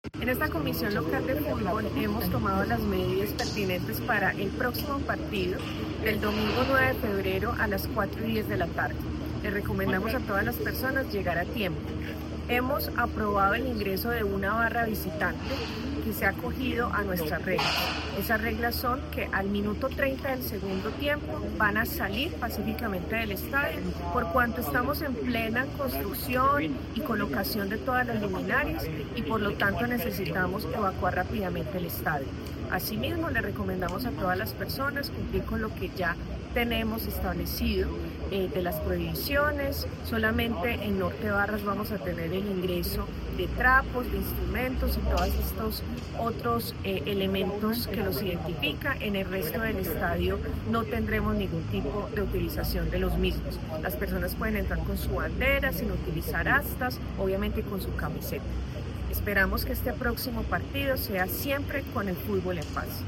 En esta comisión local de fútbol hemos tomado las medidas pertinentes para el próximo partido del domingo 9 de febrero a las 4:10 de la tarde. Le recomendamos a todas las personas llegar a tiempo. Hemos aprobado el ingreso de una barra visitante que se ha acogido a nuestras reglas. Esas reglas son que al minuto 30 del segundo tiempo van a salir pacíficamente del estadio, por cuanto estamos en plena construcción y colocación de todas las luminarias y por lo tanto necesitamos evacuar rápidamente el estadio. Asimismo, le recomendamos a todas las personas cumplir con lo que ya tenemos establecido de las prohibiciones. Solamente en Norte Barras vamos a tener el ingreso de trapos, de instrumentos y todos estos otros elementos que los identifica. En el resto del estadio no tendremos ningún tipo de utilización de los mismos. Las personas pueden entrar con su bandera, sin utilizar astas, obviamente con su camiseta. Esperamos que este próximo partido sea siempre con el fútbol en paz.